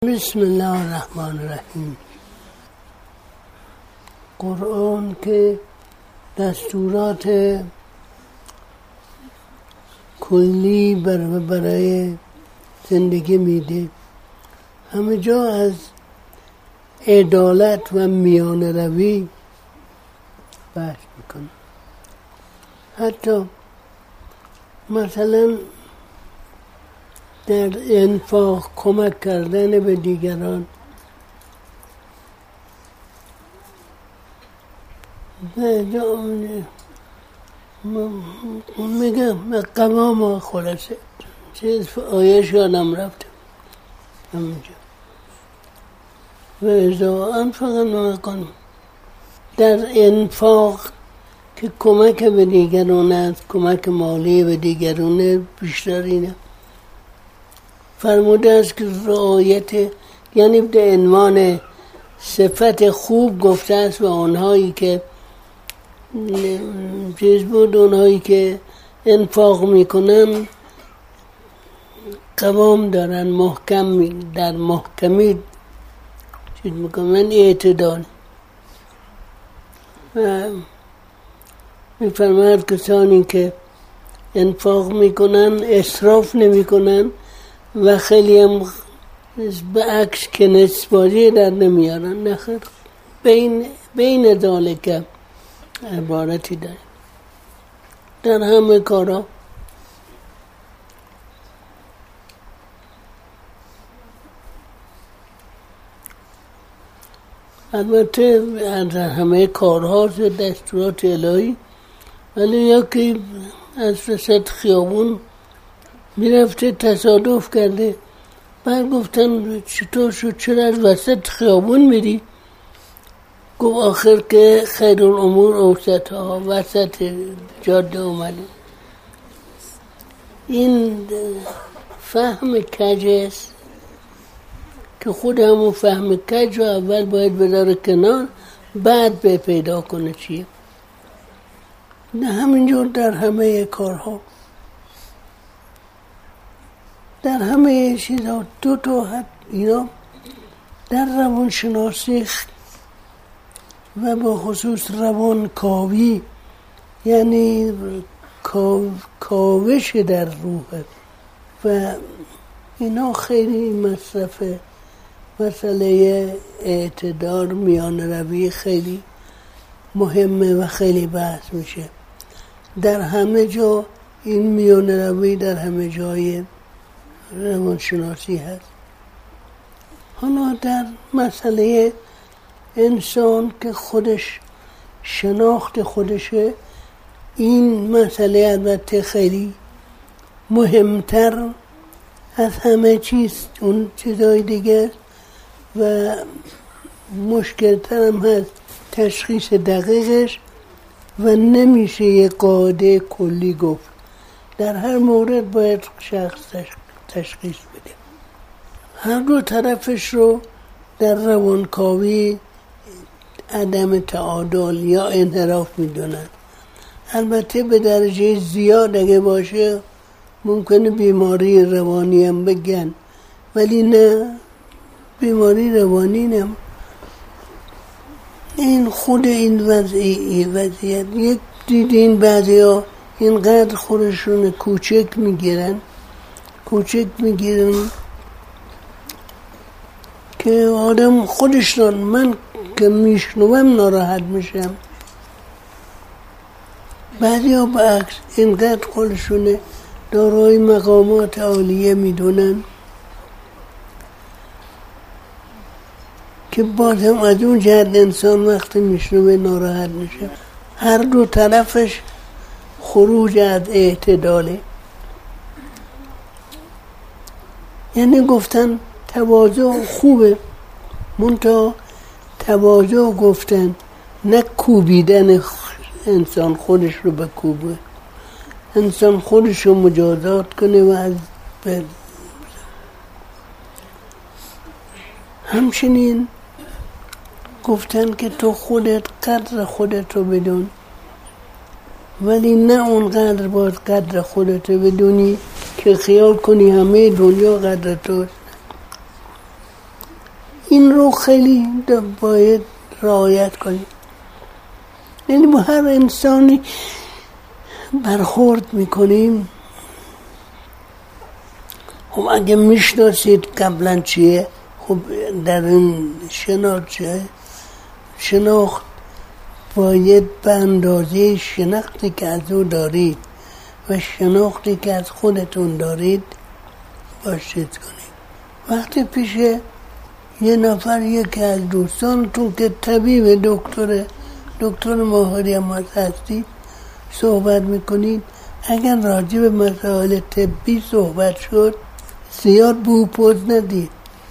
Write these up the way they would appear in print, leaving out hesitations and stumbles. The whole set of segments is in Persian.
بسم الله الرحمن الرحیم. قرآن که دستورات کلی برای زندگی میده، همه جا از عدالت و میان روی بحث میکنه. حتی مثلا در انفاق کمک کردن به دیگران، میگم قوام خلاصه چیز آیش یادم رفته همینجا و ازا انفاق نکنم در انفاق که کمک به دیگران است، کمک مالی به دیگران بیشتر اینه فرموده است که رعایت، یعنی به عنوان صفت خوب گفته است و اونهایی که چیز بود، اونهایی که انفاق میکنن قوام دارن، محکم در محکمی چیز میکنن، اعتدال. و میفرماید کسانی که انفاق میکنن اسراف نمیکنن و خیلی هم به عکس که نسبازی در نمیارن، نخیر بین ذالک عبارتی داره در همه کارا. البته در همه کارها دستورات الهی، ولی یکی از وسط خیابون میرفته تصادف کرده، بعد گفتن چطور شد، چرا از وسط خیابون میری؟ گفت آخر که خیر الامور اوسطها، وسط جاده اومده. این فهم کج است که خود همون فهم کج رو اول باید بذاره کنار، بعد به پیدا کنه چیه. نه همینجور در همه کارها، در همه چیزها دو تا اینا در روانشناسی و به خصوص روانکاوی، یعنی کاوش در روح و اینا خیلی مصرفه. مسئله اعتدال میان روی خیلی مهمه و خیلی بحث میشه در همه جا. این میان روی در همه جای روانشناسی هست. حالا در مسئله انسان که خودش شناخت خودشه، این مسئله البته خیلی مهمتر از همه چیز، اون چیزای دیگه و مشکلتر هم هست تشخیص دقیقش و نمیشه یک قاعده کلی گفت. در هر مورد باید شخص تشخیص بده. هر دو طرفش رو در روانکاوی عدم تعادل یا انحراف میدونن. البته به درجه زیاد اگه باشه ممکنه بیماری روانی هم بگن، ولی نه، بیماری روانی نه. این خود این وضعیت یک دیدین بعضی ها اینقدر خودشون کوچک میگیرن که آدم خودش من که میشنوم ناراحت میشم. بعضی ها برعکس اینقدر خودشون دارای مقامات عالیه میدونن که بازم از اون جهت انسان وقتی میشنوه ناراحت میشه. هر دو طرفش خروج از اعتداله. یعنی گفتن تواضع خوبه، منتها تواضع گفتن نه کوبیدن انسان خودش رو بکوبه، انسان خودش رو مجازات کنه و از همچنین گفتن که تو خودت قدر خودت رو بدون، ولی نه اونقدر باید قدر خودت رو بدونی که خیال کنی همه دنیا قدر توست. این رو خیلی باید رعایت کنیم. یعنی با هر انسانی برخورد میکنیم، خب اگه میشناسید قبلا چیه، خب در این شناخت باید به اندازه شناختی که از او دارید و شناختی که از خودتون دارید باشید کنید. وقتی پیش یه نفر یکی از دوستانتون که طبیب دکتر ماهری هم هستید صحبت میکنید، اگر راجع به مسائل طبی صحبت شد زیاد بو پوز ندید،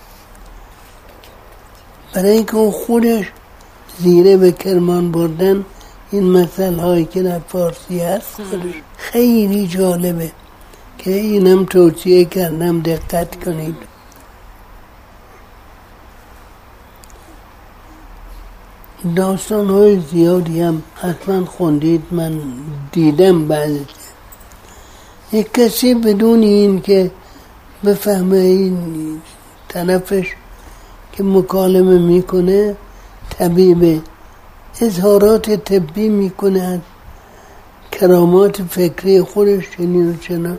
برای اینکه اون خودش زیره به کرمان بردن این مسائل هایی که در فارسی هست خیلی جالبه که اینم توصیه کردم دقت کنید. داستان های زیادی هم حتما خوندید، من دیدم بعضی. یک کسی بدون این که بفهمه این طرفش که مکالمه میکنه طبیبه، اظهارات طبی میکنه از کرامات فکری خودش چنین و چنان،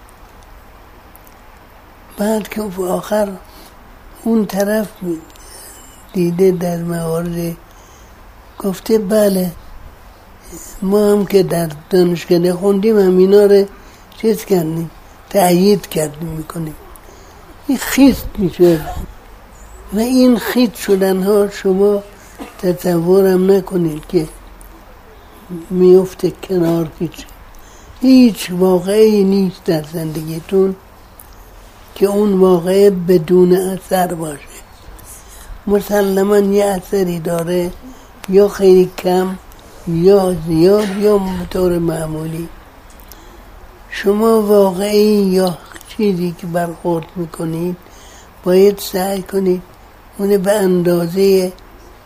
بعد که آخر اون طرف دیده در موارد گفته بله ما هم که در دانشکده خوندیم هم اینا رو چیز کردیم، تأیید کردیم میکنیم. این خیست میشه و این خیست شدن ها شما تصورم نکنید که میفته کنار. هیچ واقعی نیست در زندگیتون که اون واقعه بدون اثر باشه. مسلماً یه اثری داره، یا خیلی کم یا زیاد یا به طور معمولی. شما واقعی یا چیزی که برخورد میکنید باید سعی کنید اون به اندازه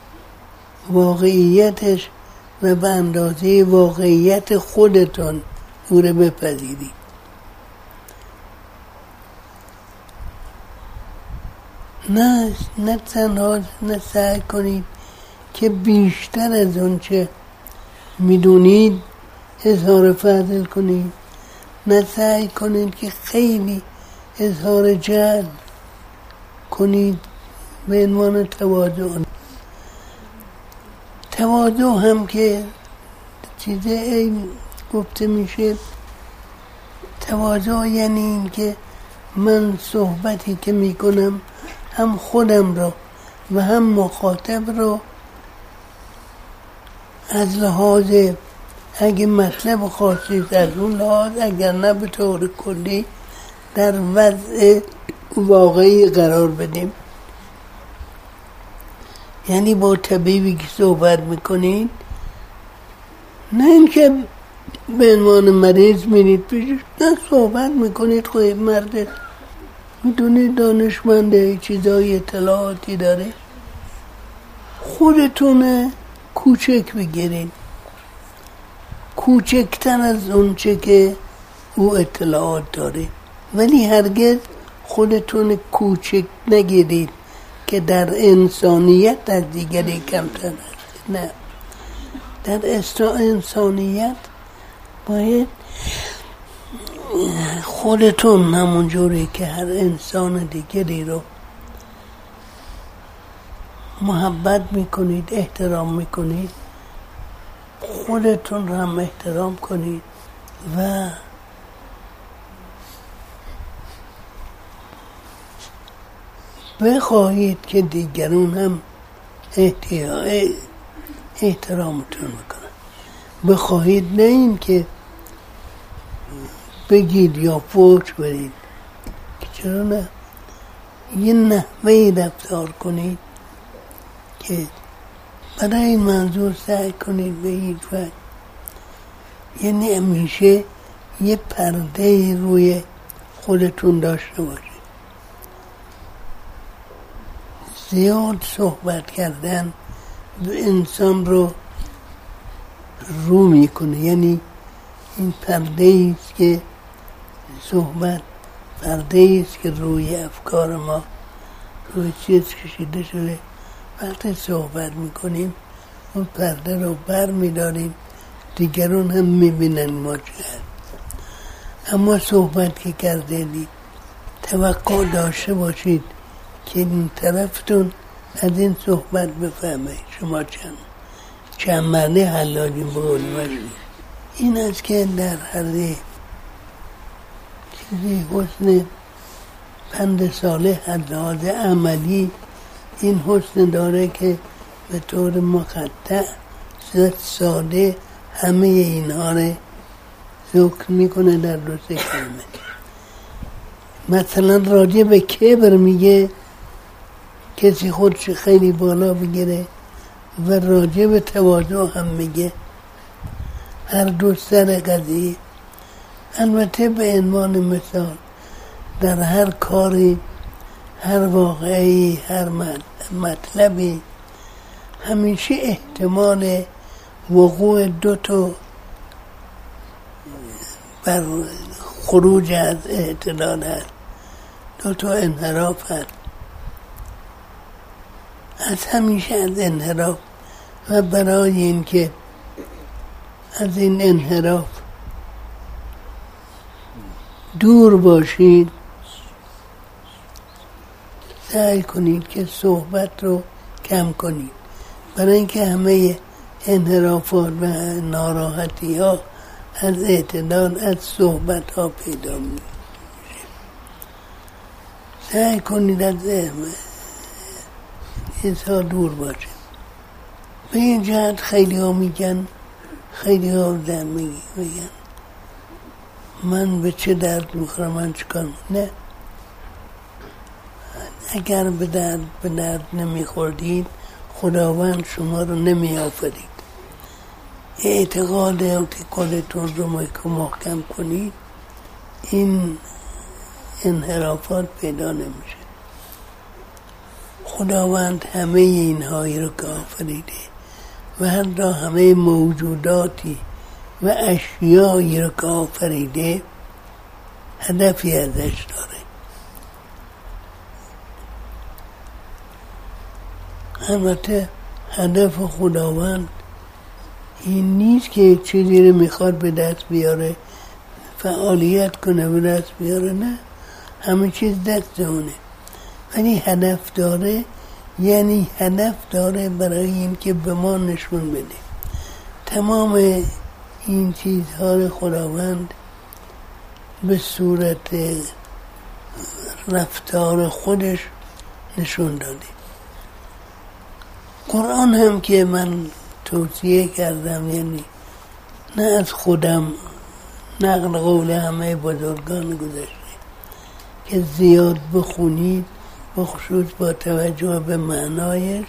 واقعیتش و به اندازه واقعیت خودتون او رو بپذیرید. نه تنها سعی کنید که بیشتر از اون چه میدونید اظهار فضل کنید، نه سعی کنید که خیلی اظهار جهل کنید به عنوان تواضع هم که چیزی گفته میشه. تواضع یعنی این که من صحبتی که میکنم هم خودم رو و هم مخاطب رو از لحاظ اگه مطلب خاصی از اون لحاظ، اگر نه به طور کلی در وضع واقعی قرار بدیم. یعنی با طبیبی که صحبت میکنید نه اینکه به عنوان مریض میرید پیشش، نه صحبت میکنید خود مرد میدونید دانشمنده، چیزای اطلاعاتی داره، خودتونه کوچک بگیرید، کوچکتر از اون چه که او اطلاعات داره، ولی هرگز خودتون کوچک نگیرید که در انسانیت از دیگری کمتر هست. نه، در انسانیت باید خودتون همونجوری که هر انسان دیگری رو محبت میکنید، احترام میکنید، خودتون رو هم احترام کنید و بخواهید که دیگرون هم احترامتون میکنن. بخواهید، نه این که بگید یا فوش برید، که چرا نه، یه نحوهی رفتار کنید که برای این منظور سعی کنید به هیچ وقت، یعنی همیشه یه پرده روی خودتون داشته باشید. زیاد صحبت کردن انسان رو رو میکنه، یعنی این پرده است که صحبت، پرده است که روی افکار ما روی چیز کشیده شده. وقتی صحبت میکنیم اون پرده رو بر میداریم، دیگرون هم میبینن ما چه هست. اما صحبت که کردید توقع داشته باشید که این طرفتون از این صحبت بفهمه شما چند معنی حلاجی بقول باشید. این است که در هر چیزی حسن پند صالح از لحاظ عملی این حسن داره که به طور مقطع ساده همه اینها رو ذکر میکنه در دو سه کلمه. مثلا راجع به کبر میگه کسی خودش خیلی بالا بگیره و راجع به تواضع هم میگه، هر دو سر قضیه. البته به عنوان مثال در هر کاری، هر واقعی، هر مطلبی همیشه احتمال وقوع دو تا بر خروج از اعتدال هست، دو تا انحراف هست. از همیشه از انحراف و برای این که از این انحراف دور باشید سعی کنید که صحبت رو کم کنید، برای اینکه همه انحرافات و ناراحتی ها از اعتدال از صحبت ها پیدا میشه. سعی کنید از چیزها دور باشه. به این جهت خیلی ها میگن، خیلی ها میگن من به چه درد میخورم، من چکار نه. اگر به درد نمیخوردید خداوند شما رو نمی آفرید. اعتقاد خودتون رو محکم کنید، این انحرافات پیدا نمیشه. خداوند همه اینهایی رو که آفریده و حتی همه موجوداتی و اشیایی رو که آفریده هدفی ازش داره. البته هدف خداوند این نیست که چیزی رو میخواد به دست بیاره، فعالیت کنه به دست بیاره، نه، همه چیز دست اونه. ولی هدف داره، یعنی هدف داره برای این که به ما نشون بده. تمام این چیزها رو خداوند به صورت رفتار خودش نشون داده. قرآن هم که من توصیه کردم، یعنی نه از خودم، نقل قول همه بزرگان گذشته که زیاد بخونید، بخصوص با توجه به معنایش،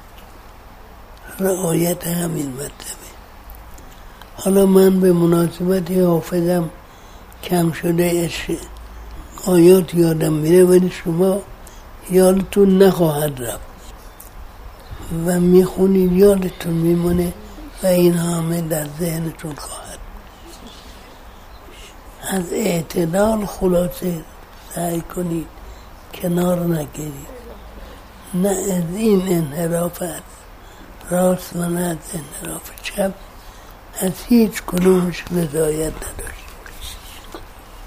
رعایت همین مطلبه. حالا من به مناسبت حافظم کم شده آیات یادم میره، ولی شما یادتون نخواهد رفت و میخونید یادتون میمونه و این همه در ذهنتون خواهد. از اعتدال خلاصه سعی کنید کنار نگیرید، نه از این انحراف است راست و نه از انحراف چپ، از هیچ کدومش رضایت نداشت.